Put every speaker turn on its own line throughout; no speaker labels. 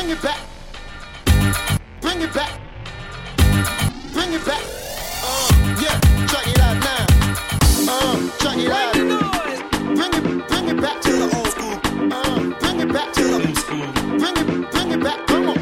it back, bring it back, bring it back. Yeah, check it out now. Check it out. Bring it back to the old school. Bring it back to the old school. Bring it back. Come on.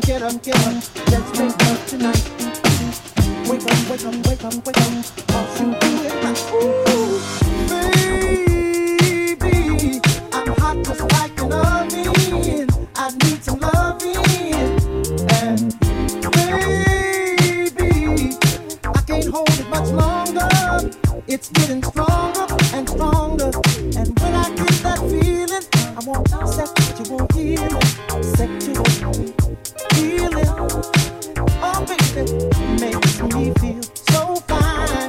get up. Let's make love tonight. Wake up, wake up, wake up, wake up. Cause you do it right. Ooh, baby, I'm hot just like an oven. I need some loving. And baby, I can't hold it much longer. It's getting stronger and stronger. And when I get that feeling, I want sexual healing. Sexual healing. Oh baby, makes me feel so fine.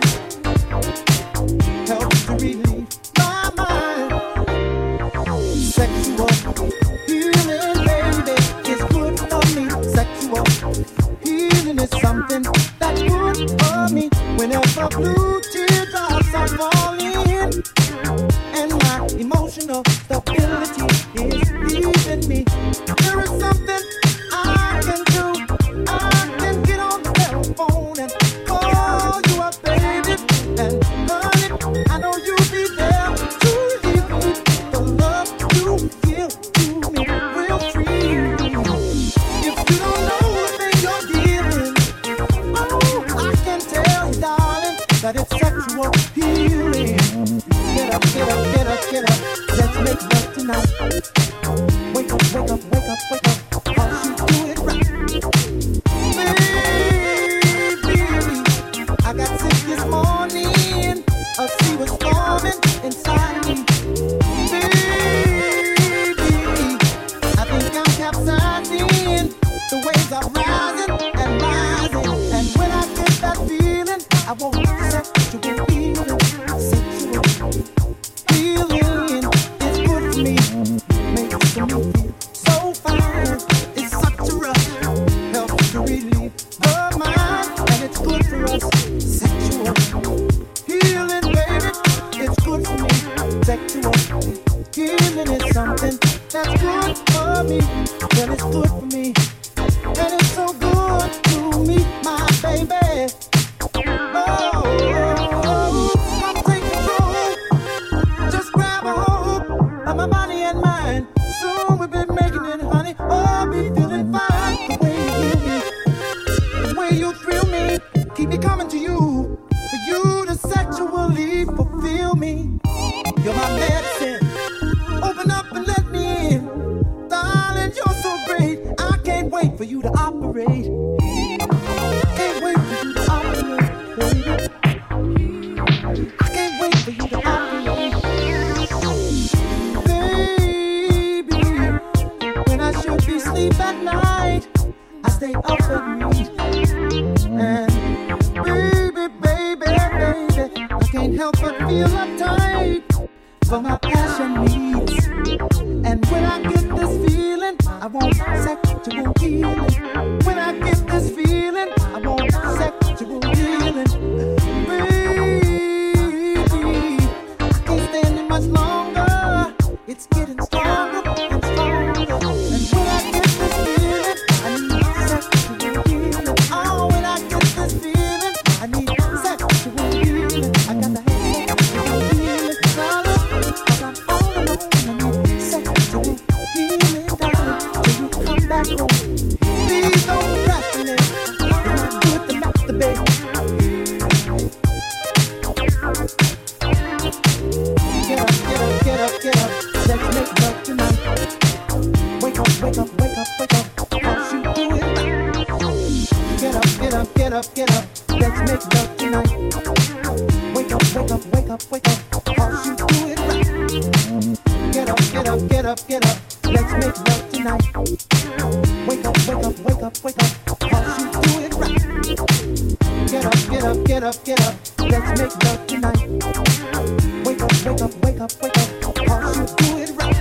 Helps to relieve my mind. Sexual healing, baby, is good for me. Sexual healing is something that's good for me. Whenever blue teardrops are falling and my emotional stability is leaving me, there is something I can do. I can get on the telephone and call you up, baby. And honey, I know you'll be there to relieve me. The love you give to me real free. If you don't know what thing you're dealing, oh, I can tell you, darling, that it's sexual healing. Get up, get up, get up, get up. Let's make love tonight. Wake up, wake up, wake up, wake up. Cause you do it right. Baby, I got sick this morning. A sea was forming inside me. Baby, I think I'm capsizing. The waves are rising and rising. And when I get that feeling, I want sexual healing. Sexual healing is good for me. Makes me feel so fine. It's such a rush. Helps to relieve the mind. And it's good for us. Sexual healing, baby. It's good for me. Sexual healing is something that's good for me. Well, it's good for me. And it's so good to me, my baby. Oh, come take control. Just grab a hold of my body and mind. Soon we'll be making it, honey. Oh, be feeling fine. The way you heal me, the way you thrill me, keep me coming to you. For you to sexually fulfill me. You're my medicine. Open up and let me in. Darling, you're so great. I can't wait for you to operate. Can't wait for you to operate, baby. I can't wait for you to operate. Baby, when I should be asleep at night, I stay up at night. And baby, baby, baby, I can't help but feel uptight for my passion needs. And when I get this feeling, I want sexual healing. When I get this feeling, I want sexual healing. Baby, I can't stand it much longer. It's getting stronger and stronger. And when I get this feeling, I need sexual healing. Oh, when I get this feeling, I need sexual healing. I got to have sexual healing, darling. 'Cause I'm all alone. I need sexual healing, darling. Till you come back home. Please don't procrastinate. I'm good to masturbate. Get up, get up, get up, get up. Let's make love tonight. Wake up, wake up, wake up, wake up. Cause you do it right. Get up, get up, get up, get up. Let's make love tonight. Wake up, wake up, wake up, wake up. Cause you do it right. Get up, get up, get up, get up. Let's make love tonight. Wake up, wake up, wake up, wake up. Cause you do it right. Get up, get up, get up, get up. Let's make love tonight. Wake up, wake up, wake up, wake up. Cause you do it right.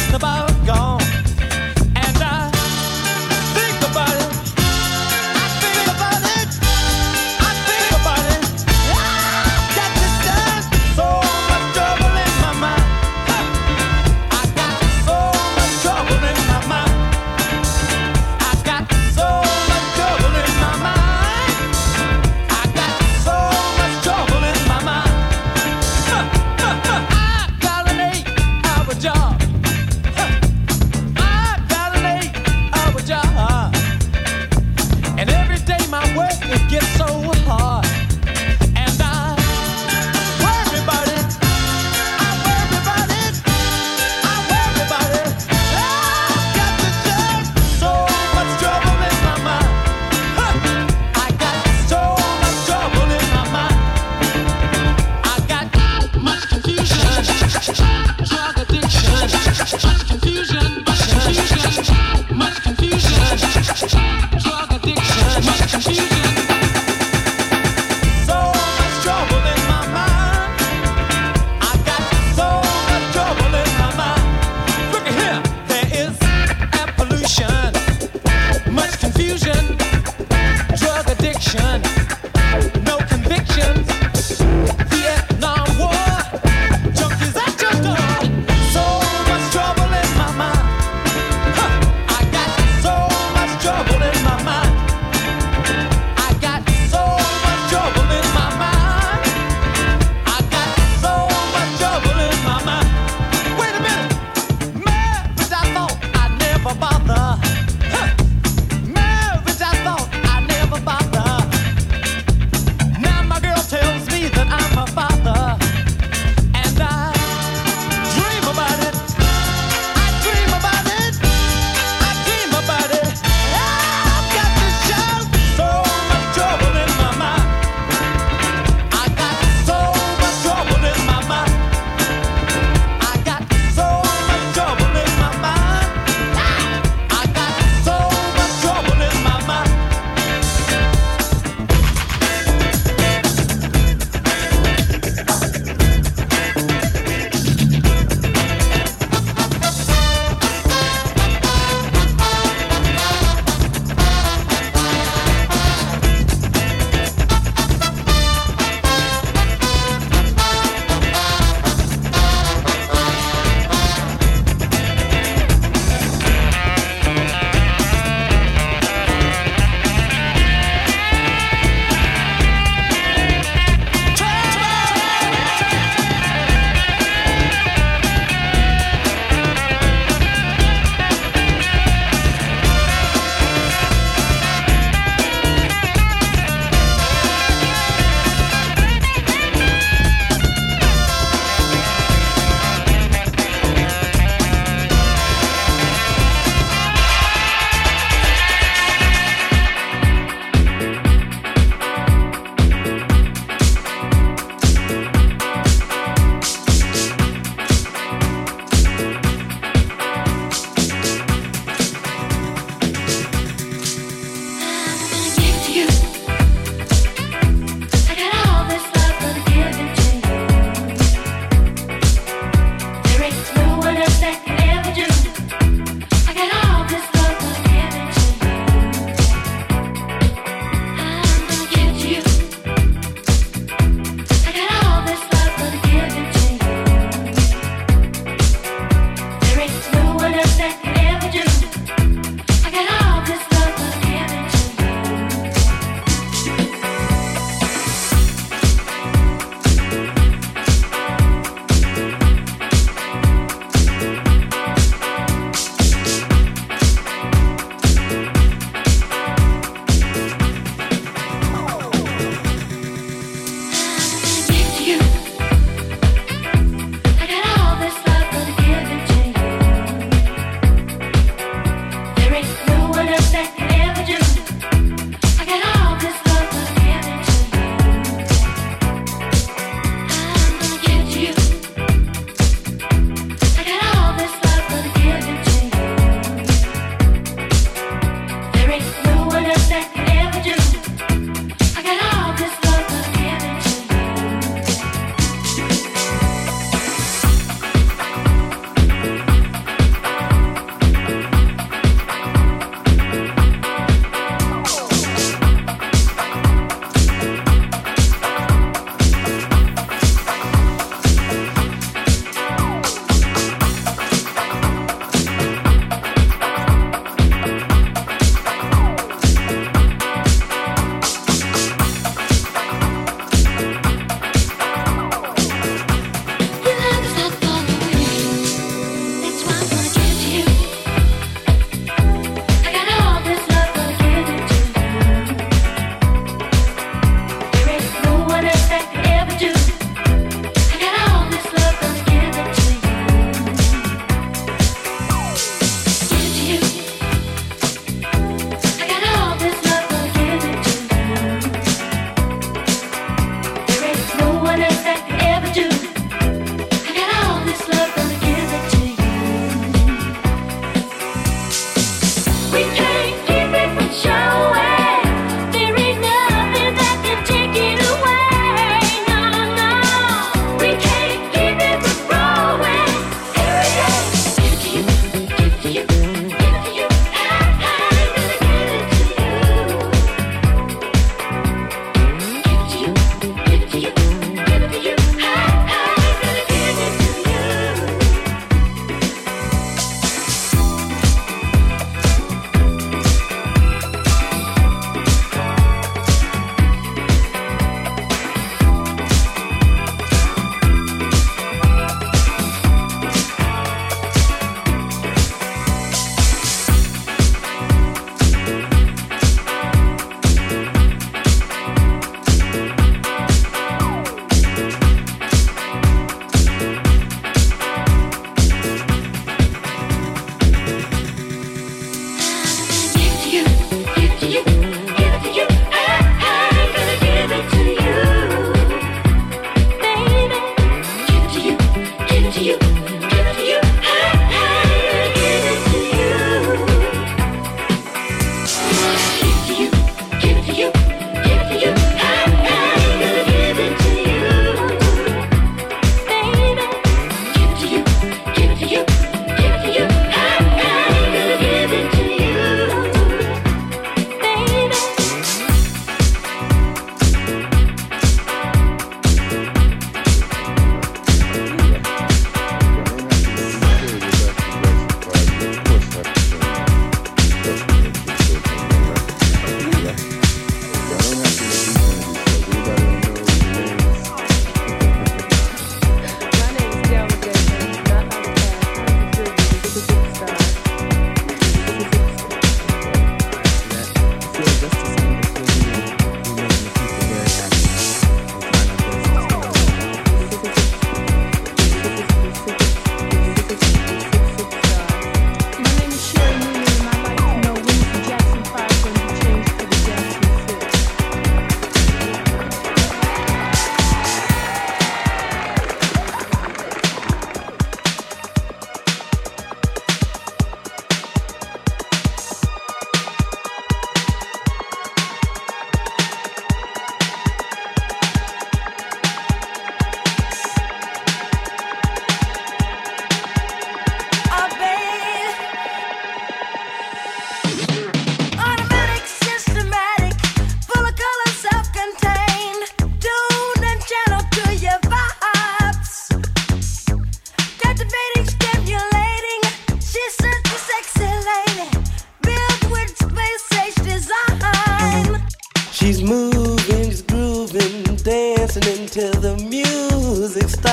Job.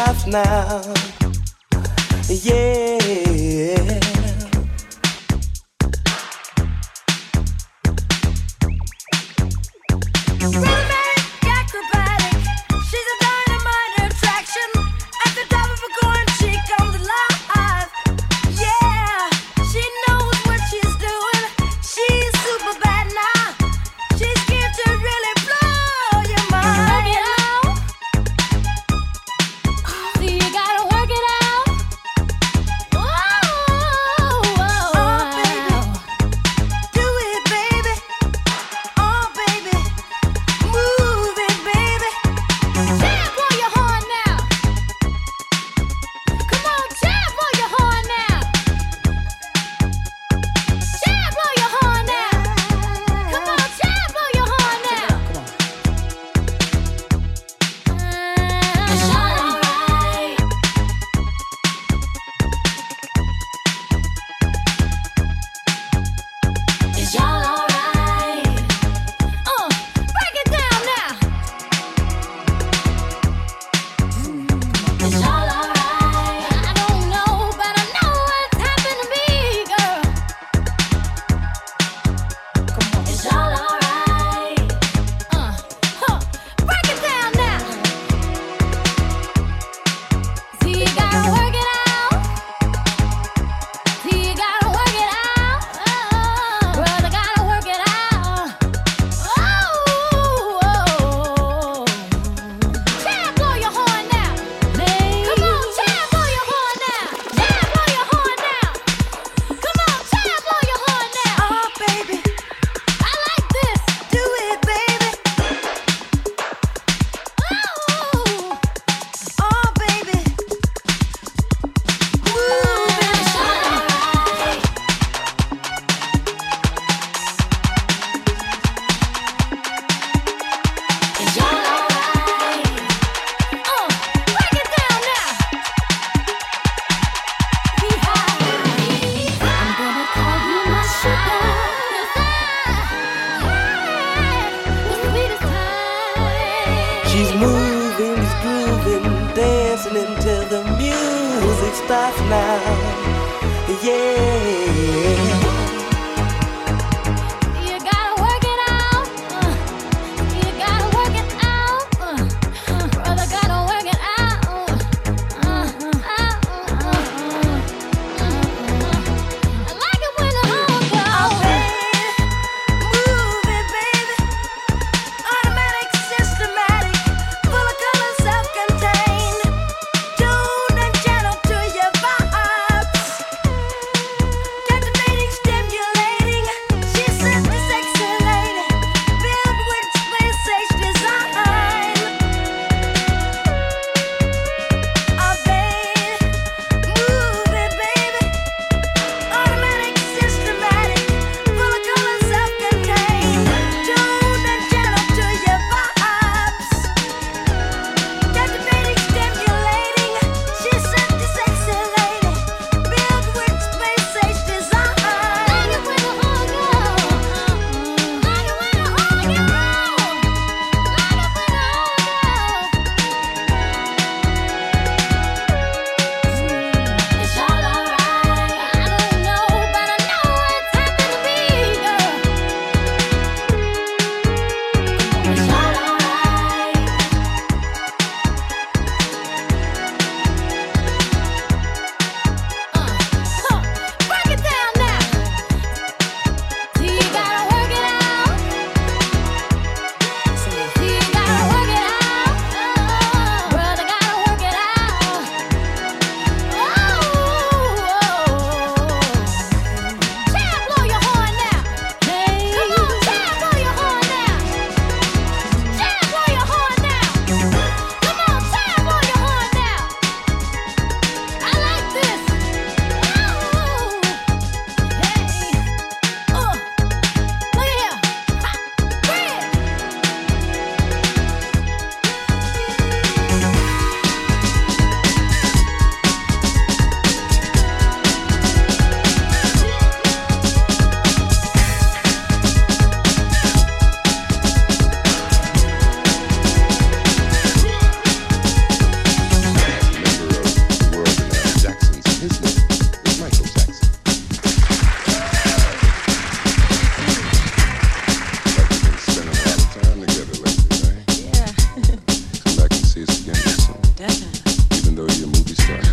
stuff now. Yeah.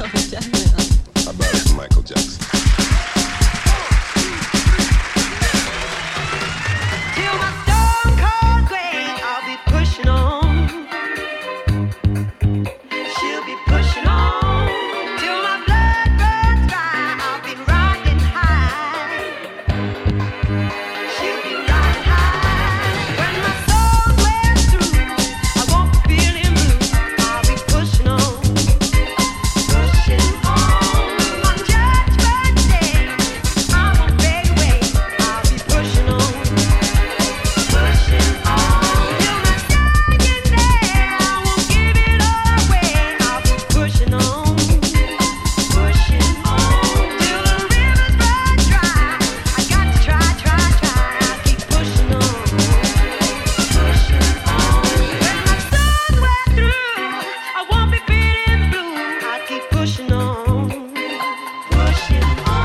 I bought it from Michael Jackson.
Till my stone cold grave, I'll be pushing on. She'll be pushing on. Till my blood runs dry, I'll be riding high. She'll be riding high. When my soul wears through, I won't be feeling blue. I'll be pushing on. Pushing on. On Judgment Day, I won't fade away. I'll be pushing on. Pushing on. Till my dying day, I won't give it all away. I'll be pushing on. Pushing on. Till the rivers run dry, I got to try. I'll keep pushing on. Pushing on. When my sun wears through, I won't be feeling blue. I'll keep pushing on. Pushing on.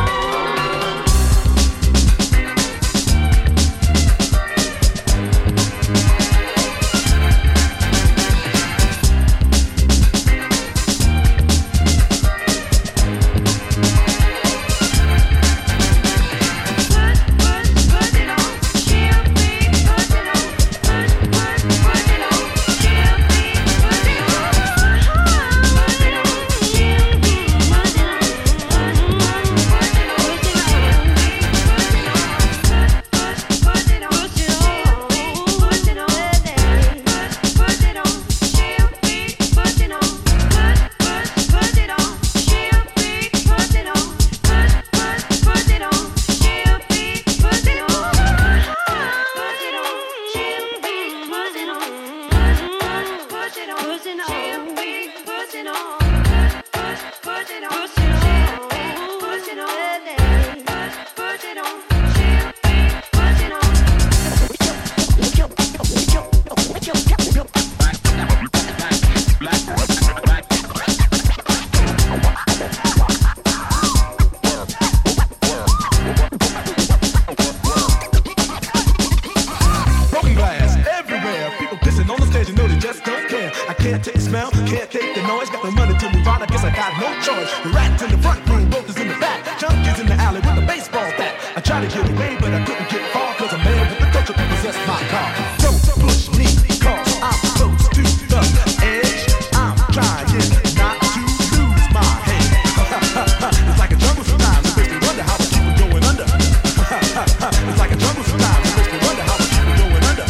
Put it on. She'll be put it on. Put it on. She'll be put it on. Put it on. She'll be put it on. Put it on. Put it on. Put it on. Put it on. Put it on. She'll be put it on. Put it on. She'll be put it on. Put it on. She'll be put it on. Put it on. She'll be put it on. Put it on. She'll be put it on. Put it on. She'll be put it on. Put it on. Put it on. She'll be put it on.
Broken glass everywhere. People pissing on the stage, you know they just don't care. I can't take the smell, can't take the noise. Got the money to move on, I guess I got no choice. The rats in the front room, rollers in the back. Junkies in the alley with a baseball bat. I tried to get away, but I couldn't get far. Cause a man with the culture possessed my car. Don't push me, cause I'm close to the edge. I'm trying not to lose my head. It's like a jungle sometimes, it makes me wonder how I keep it going under. It's like a jungle sometimes, it makes me wonder how I keep it going under.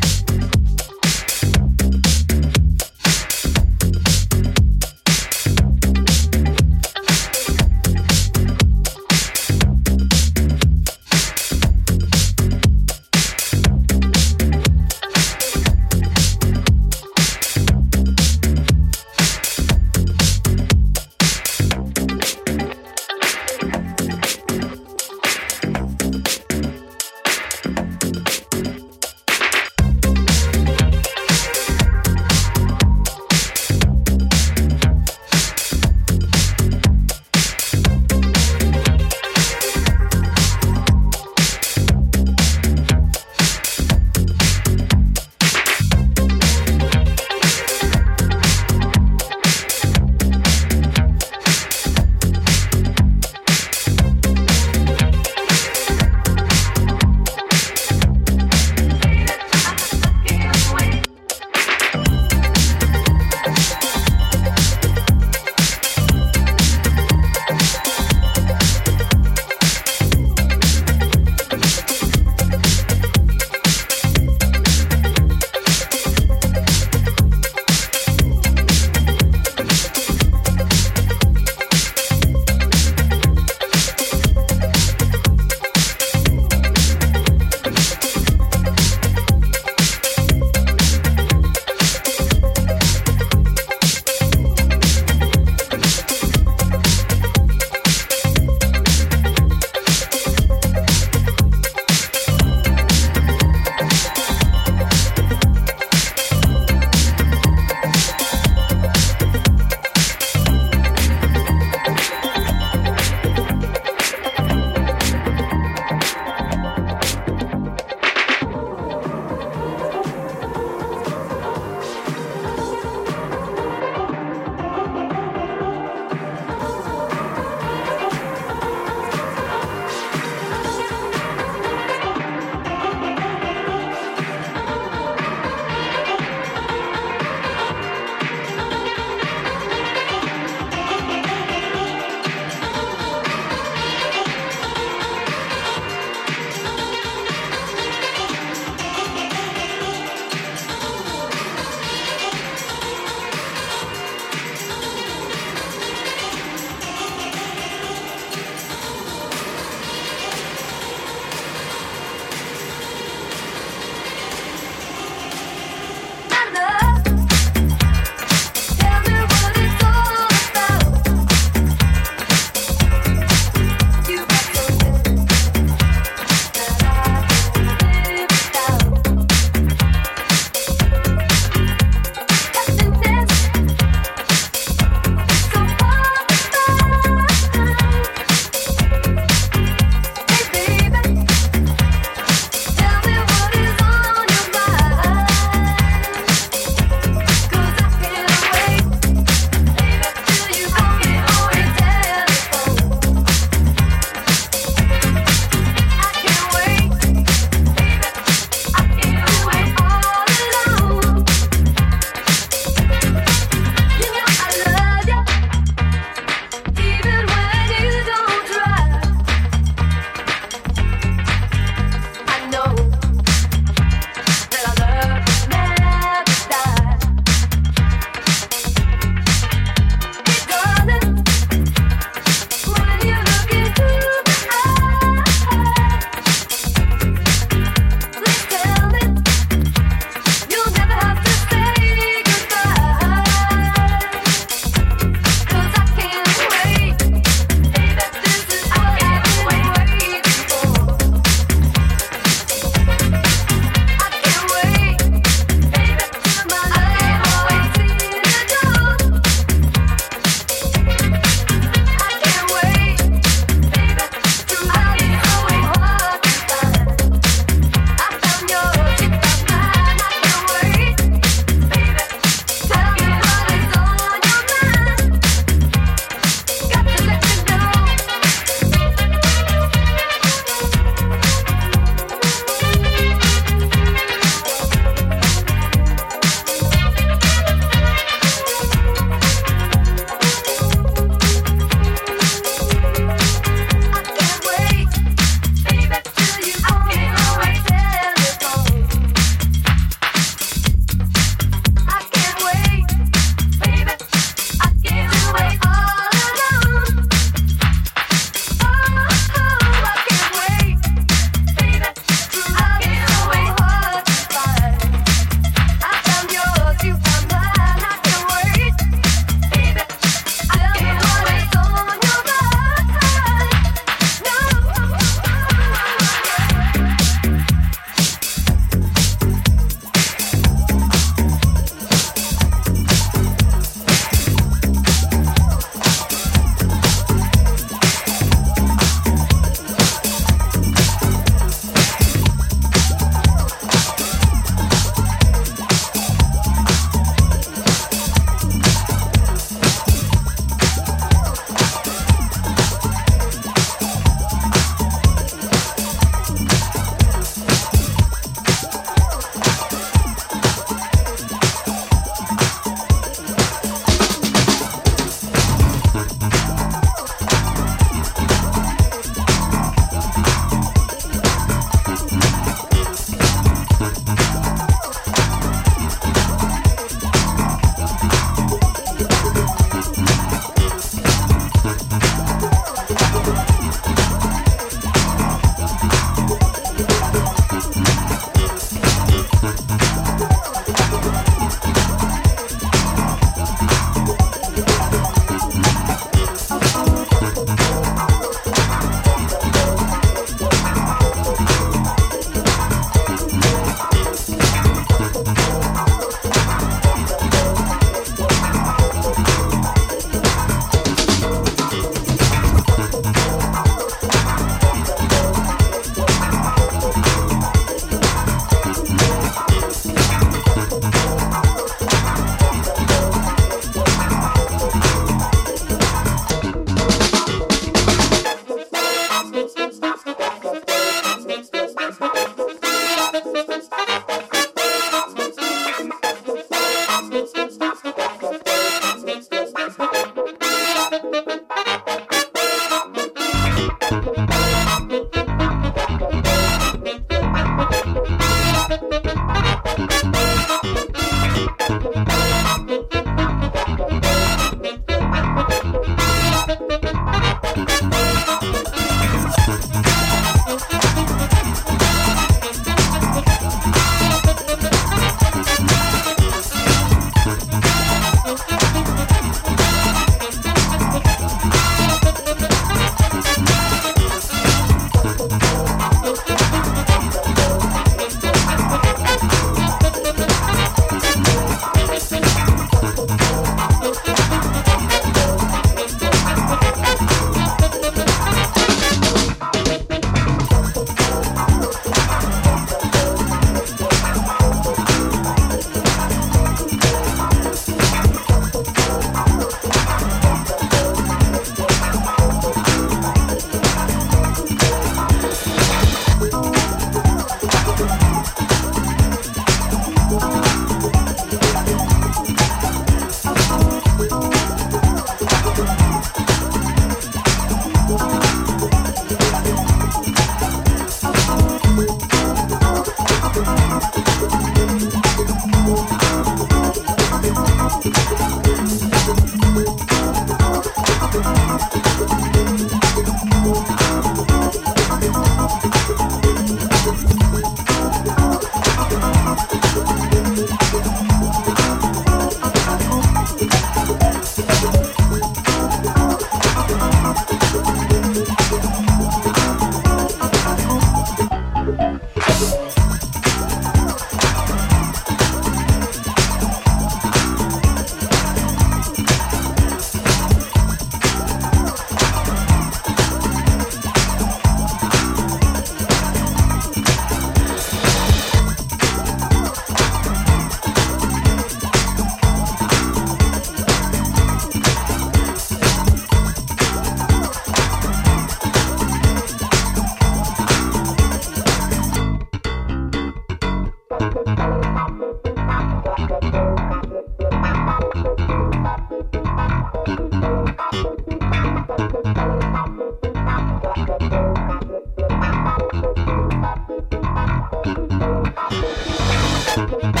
Thank you.